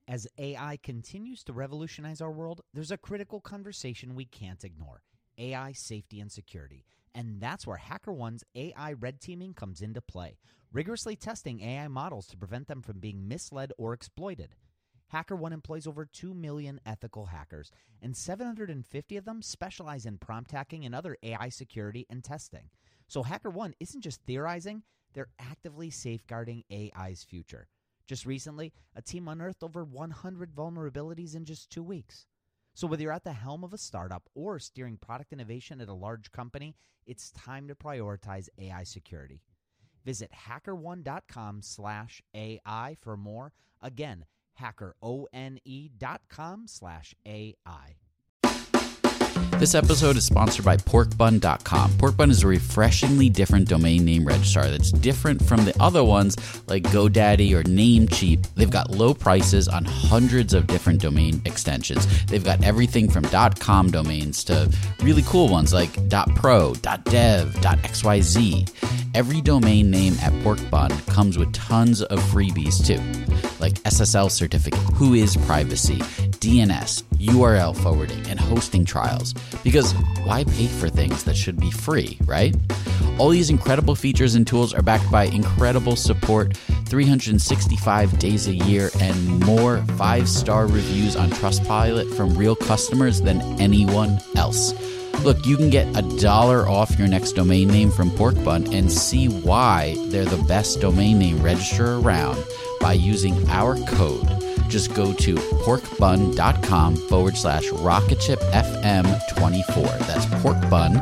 As AI continues to revolutionize our world, there's a critical conversation we can't ignore: AI safety and security. And that's where HackerOne's AI red teaming comes into play, rigorously testing AI models to prevent them from being misled or exploited. HackerOne employs over 2 million ethical hackers, and 750 of them specialize in prompt hacking and other AI security and testing. So HackerOne isn't just theorizing, they're actively safeguarding AI's future. Just recently, a team unearthed over 100 vulnerabilities in just 2 weeks. So whether you're at the helm of a startup or steering product innovation at a large company, it's time to prioritize AI security. Visit hackerone.com/AI for more. Again, hackerone.com/AI. This episode is sponsored by porkbun.com. Porkbun is a refreshingly different domain name registrar that's different from the other ones like GoDaddy or Namecheap. They've got low prices on hundreds of different domain extensions. They've got everything from .com domains to really cool ones like .pro, .dev, .xyz. Every domain name at Porkbun comes with tons of freebies too, like SSL certificate, Whois privacy, DNS, URL forwarding, and hosting trials. Because why pay for things that should be free, right? All these incredible features and tools are backed by incredible support, 365 days a year, and more 5-star reviews on Trustpilot from real customers than anyone else. Look, you can get $1 off your next domain name from Porkbun and see why they're the best domain name registrar around by using our code. Just go to porkbun.com/rocketshipfm24. That's porkbun,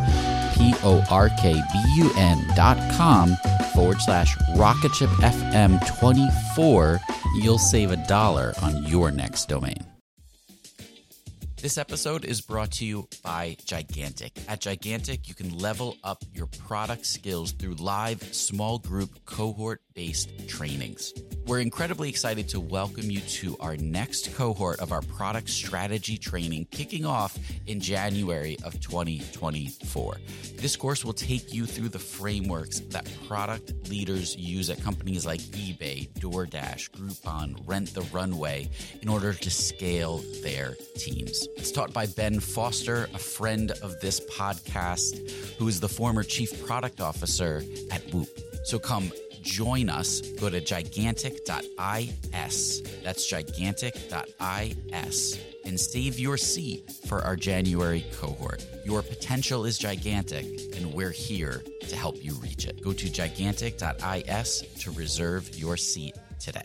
porkbun.com/rocketshipfm24. You'll save $1 on your next domain. This episode is brought to you by Gigantic. At Gigantic, you can level up your product skills through live small group cohort-based trainings. We're incredibly excited to welcome you to our next cohort of our product strategy training kicking off in January of 2024. This course will take you through the frameworks that product leaders use at companies like eBay, DoorDash, Groupon, Rent the Runway in order to scale their teams. It's taught by Ben Foster, a friend of this podcast, who is the former chief product officer at Whoop. So come join us. Go to gigantic.is. That's gigantic.is. And save your seat for our January cohort. Your potential is gigantic, and we're here to help you reach it. Go to gigantic.is to reserve your seat today.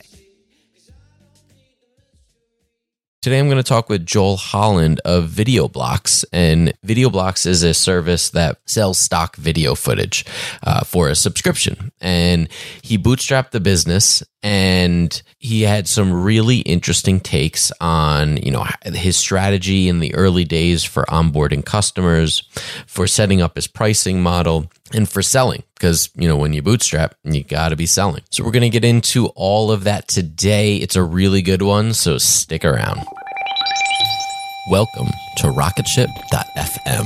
Today, I'm going to talk with Joel Holland of VideoBlocks. And VideoBlocks is a service that sells stock video footage for a subscription. And he bootstrapped the business, and he had some really interesting takes on, his strategy in the early days for onboarding customers, for setting up his pricing model, and for selling. Because, when you bootstrap, you got to be selling. So we're going to get into all of that today. It's a really good one, so stick around. Welcome to Rocketship.fm,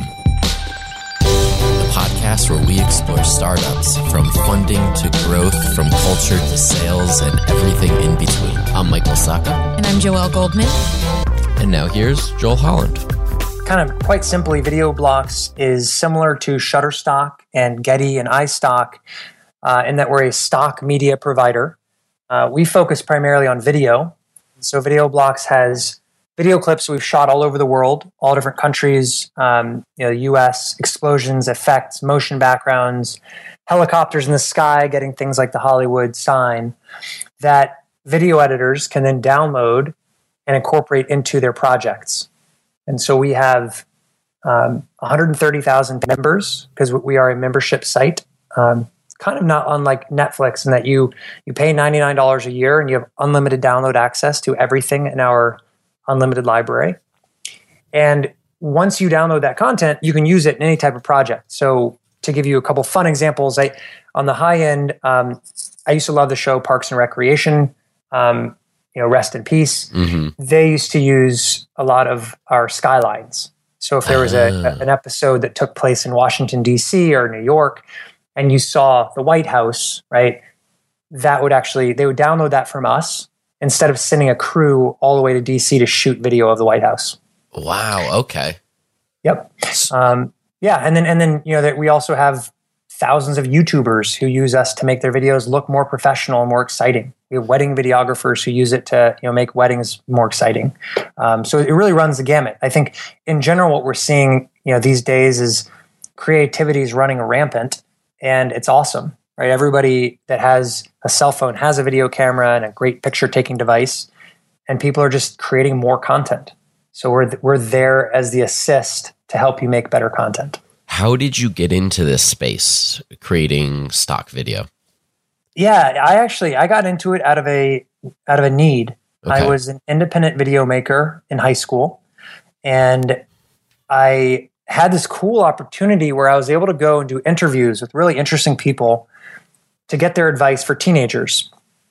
the podcast where we explore startups from funding to growth, from culture to sales, and everything in between. I'm Michael Sacca. And I'm Joelle Goldman. And now here's Joel Holland. Kind of quite simply, VideoBlocks is similar to Shutterstock and Getty and iStock in that we're a stock media provider. We focus primarily on video. So VideoBlocks has video clips we've shot all over the world, all different countries, U.S., explosions, effects, motion backgrounds, helicopters in the sky, getting things like the Hollywood sign, that video editors can then download and incorporate into their projects. And so we have 130,000 members because we are a membership site. Kind of not unlike Netflix in that you pay $99 a year and you have unlimited download access to everything in our unlimited library. And once you download that content, you can use it in any type of project. So to give you a couple fun examples, on the high end, I used to love the show Parks and Recreation, rest in peace. Mm-hmm. They used to use a lot of our skylines. So if there was an episode that took place in Washington, D.C. or New York, and you saw the White House, right, they would download that from us, instead of sending a crew all the way to DC to shoot video of the White House. Wow. Okay. Yep. Yeah. And then, that we also have thousands of YouTubers who use us to make their videos look more professional and more exciting. We have wedding videographers who use it to, make weddings more exciting. So it really runs the gamut. I think in general, what we're seeing, these days is creativity is running rampant, and it's awesome, right? Everybody that has a cell phone has a video camera and a great picture taking device, and people are just creating more content. So we're there as the assist to help you make better content. How did you get into this space, creating stock video? Yeah, I got into it out of a need. Okay. I was an independent video maker in high school, and I had this cool opportunity where I was able to go and do interviews with really interesting people to get their advice for teenagers.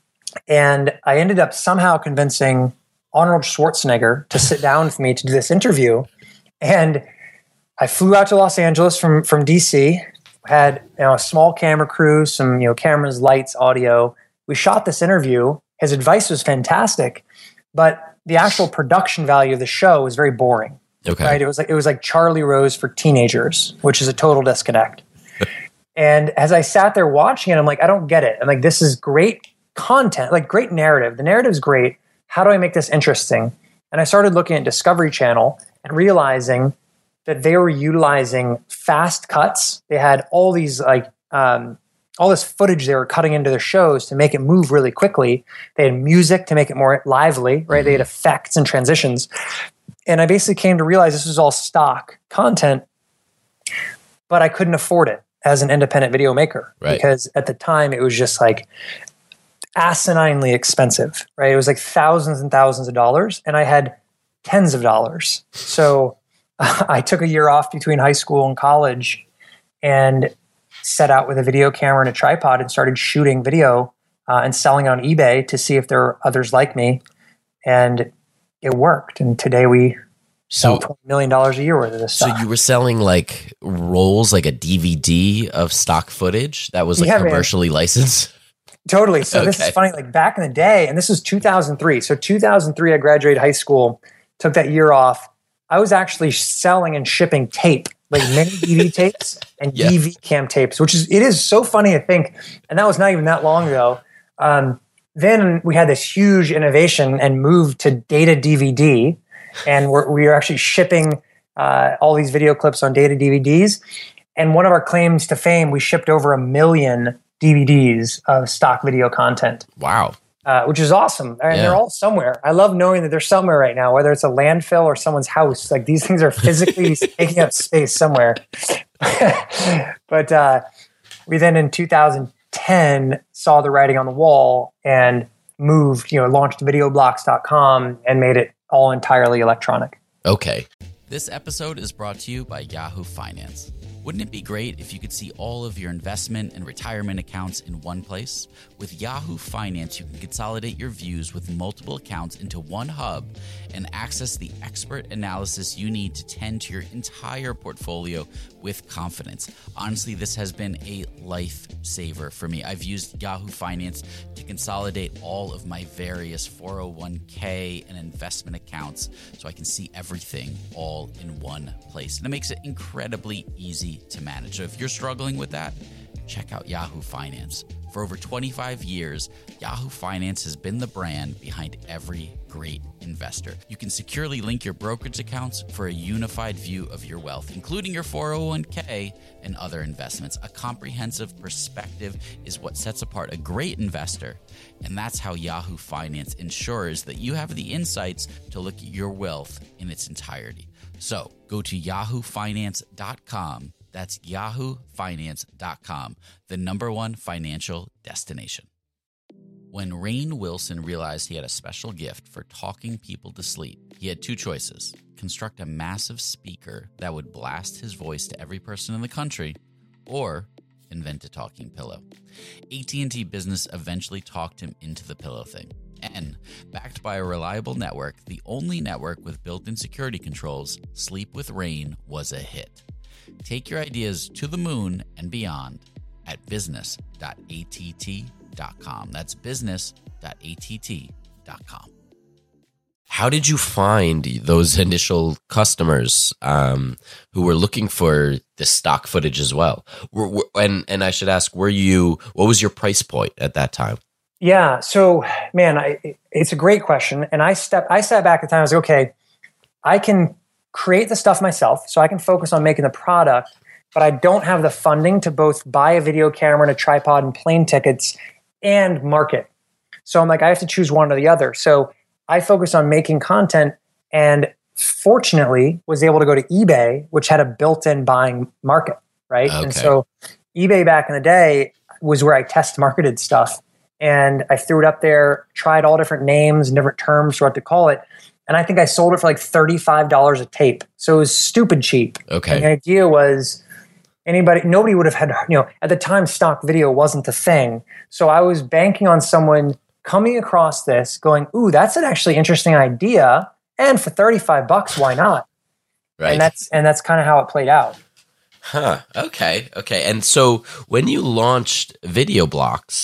And I ended up somehow convincing Arnold Schwarzenegger to sit down with me to do this interview. And I flew out to Los Angeles from DC, had a small camera crew, some cameras, lights, audio. We shot this interview. His advice was fantastic, but the actual production value of the show was very boring. Okay. Right? It was like Charlie Rose for teenagers, which is a total disconnect. And as I sat there watching it, I'm like, I don't get it. I'm like, this is great content, like great narrative. The narrative's great. How do I make this interesting? And I started looking at Discovery Channel and realizing that they were utilizing fast cuts. They had all these all this footage they were cutting into their shows to make it move really quickly. They had music to make it more lively, right? They had effects and transitions. And I basically came to realize this was all stock content, but I couldn't afford it as an independent video maker, right? Because at the time it was just like asininely expensive, right? It was like thousands and thousands of dollars, and I had tens of dollars. So I took a year off between high school and college and set out with a video camera and a tripod and started shooting video and selling on eBay to see if there were others like me. And it worked. And today we sell $20 million a year worth of this stuff. So you were selling like rolls, like a DVD of stock footage that was like commercially licensed? Totally. So This is funny. Like back in the day, and this was 2003. So 2003, I graduated high school, took that year off. I was actually selling and shipping tape, like mini DV tapes and DV cam tapes, it is so funny to think. And that was not even that long ago. Then we had this huge innovation and moved to data DVD. And we were actually shipping all these video clips on data DVDs. And one of our claims to fame, we shipped over 1 million DVDs of stock video content. Wow. Which is awesome. And they're all somewhere. I love knowing that they're somewhere right now, whether it's a landfill or someone's house. Like these things are physically taking up space somewhere. But we then in 2010 saw the writing on the wall and moved, launched videoblocks.com and made it all entirely electronic. Okay. This episode is brought to you by Yahoo Finance. Wouldn't it be great if you could see all of your investment and retirement accounts in one place? With Yahoo Finance, you can consolidate your views with multiple accounts into one hub and access the expert analysis you need to tend to your entire portfolio with confidence. Honestly, this has been a lifesaver for me. I've used Yahoo Finance to consolidate all of my various 401k and investment accounts so I can see everything all in one place. And it makes it incredibly easy to manage. So if you're struggling with that, check out Yahoo Finance. For over 25 years, Yahoo Finance has been the brand behind every great investor. You can securely link your brokerage accounts for a unified view of your wealth, including your 401k and other investments. A comprehensive perspective is what sets apart a great investor, and that's how Yahoo Finance ensures that you have the insights to look at your wealth in its entirety. So go to yahoofinance.com. That's yahoofinance.com, the #1 financial destination. When Rainn Wilson realized he had a special gift for talking people to sleep, he had two choices: construct a massive speaker that would blast his voice to every person in the country, or invent a talking pillow. AT&T Business eventually talked him into the pillow thing. And backed by a reliable network, the only network with built-in security controls, Sleep with Rainn was a hit. Take your ideas to the moon and beyond at business.att.com. That's business.att.com. porkbun.com. How did you find those initial customers who were looking for the stock footage as well? And I should ask, what was your price point at that time? Yeah. So, man, it's a great question. And I sat back at the time. I was like, okay, I can create the stuff myself, so I can focus on making the product, but I don't have the funding to both buy a video camera and a tripod and plane tickets and market. So I'm like, I have to choose one or the other. So I focused on making content, and fortunately was able to go to eBay, which had a built-in buying market, right? Okay. And so eBay back in the day was where I test marketed stuff. And I threw it up there, tried all different names and different terms for what to call it. And I think I sold it for like $35 a tape. So it was stupid cheap. Okay. And the idea was nobody would have had, at the time, stock video wasn't the thing. So I was banking on someone coming across this going, ooh, that's an actually interesting idea. And for $35, why not? Right. And that's kind of how it played out. Huh. Okay. And so when you launched Video Blocks,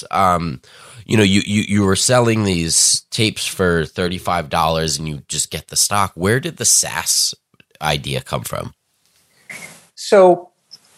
you were selling these tapes for $35 and you just get the stock. Where did the SaaS idea come from? So,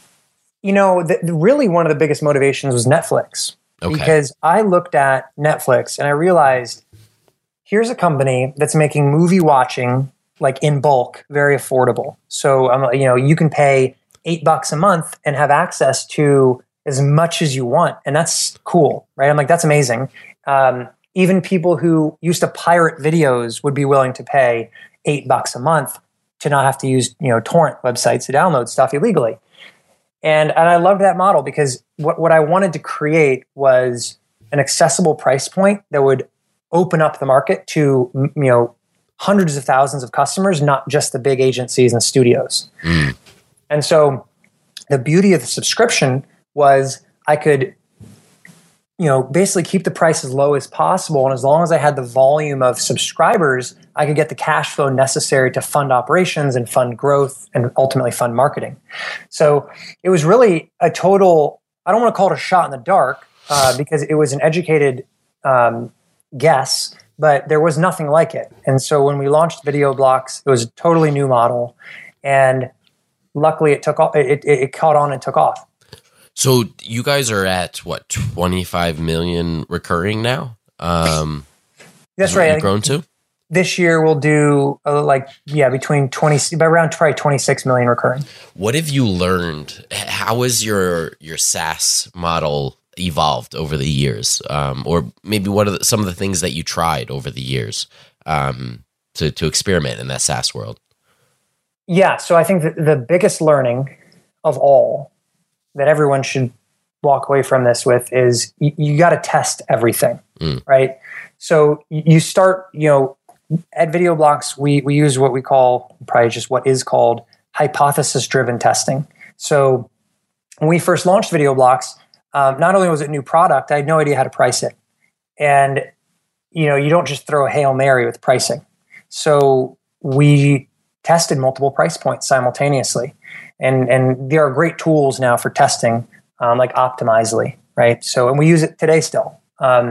really one of the biggest motivations was Netflix. Okay. Because I looked at Netflix and I realized here's a company that's making movie watching like in bulk very affordable. So, you can pay $8 a month and have access to as much as you want. And that's cool, right? I'm like, that's amazing. Even people who used to pirate videos would be willing to pay $8 a month to not have to use, torrent websites to download stuff illegally. And I loved that model because what I wanted to create was an accessible price point that would open up the market to, hundreds of thousands of customers, not just the big agencies and studios. Mm. And so the beauty of the subscription was I could, basically keep the price as low as possible. And as long as I had the volume of subscribers, I could get the cash flow necessary to fund operations and fund growth and ultimately fund marketing. So it was really a total, I don't want to call it a shot in the dark because it was an educated guess, but there was nothing like it. And so when we launched Video Blocks, it was a totally new model. And luckily it took off, it caught on and took off. So you guys are at what, 25 million recurring now? That's right. You've grown to? This year we'll do between 20, by around probably 26 million recurring. What have you learned? How has your SaaS model evolved over the years? Or maybe what are some of the things that you tried over the years to experiment in that SaaS world? Yeah, so I think that the biggest learning of all that everyone should walk away from this with is you got to test everything, right? So you start, at Video Blocks, we use what we call, probably just what is called hypothesis-driven testing. So when we first launched Video Blocks, not only was it a new product, I had no idea how to price it. And, you don't just throw a Hail Mary with pricing. So we tested multiple price points simultaneously. And there are great tools now for testing, like Optimizely, right? So, and we use it today still.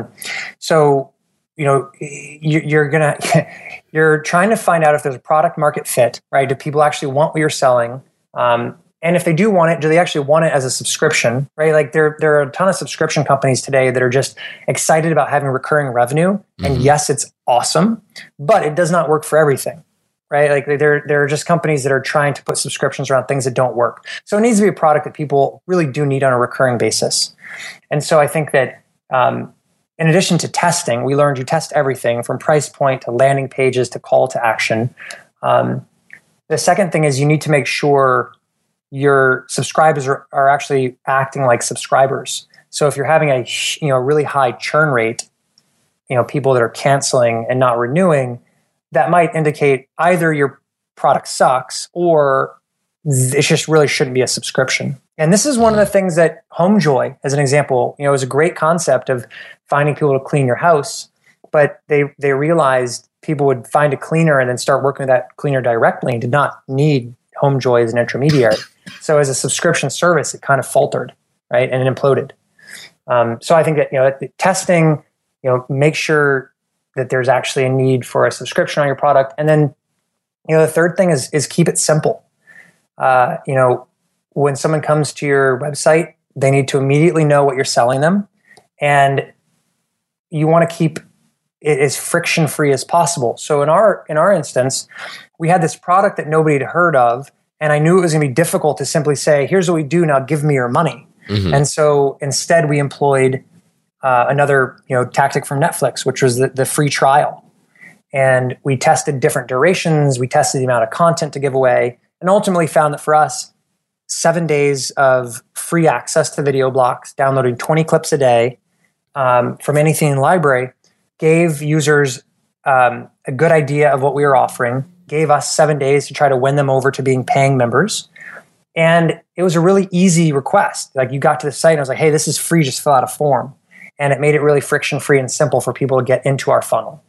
You're trying to find out if there's a product market fit, right? Do people actually want what you're selling? And if they do want it, do they actually want it as a subscription, right? Like there are a ton of subscription companies today that are just excited about having recurring revenue. And yes, it's awesome, but it does not work for everything. Right? Like there are just companies that are trying to put subscriptions around things that don't work. So it needs to be a product that people really do need on a recurring basis. And so I think that in addition to testing, we learned you test everything from price point to landing pages to call to action. The second thing is you need to make sure your subscribers are actually acting like subscribers. So if you're having a really high churn rate, people that are canceling and not renewing, that might indicate either your product sucks or it just really shouldn't be a subscription. And this is one of the things that HomeJoy, as an example, is a great concept of finding people to clean your house, but they realized people would find a cleaner and then start working with that cleaner directly and did not need HomeJoy as an intermediary. So as a subscription service, it kind of faltered, right? And it imploded. So I think that, testing, make sure that there's actually a need for a subscription on your product. And then, the third thing is keep it simple. When someone comes to your website, they need to immediately know what you're selling them. And you want to keep it as friction-free as possible. So in our instance, we had this product that nobody had heard of, and I knew it was going to be difficult to simply say, here's what we do, now give me your money. Mm-hmm. And so instead we employed another tactic from Netflix, which was the free trial. And we tested different durations, we tested the amount of content to give away, and ultimately found that for us, 7 days of free access to video blocks, downloading 20 clips a day from anything in the library, gave users a good idea of what we were offering, gave us 7 days to try to win them over to being paying members. And it was a really easy request. Like, you got to the site and I was like, hey, this is free, just fill out a form. And it made it really friction-free and simple for people to get into our funnel.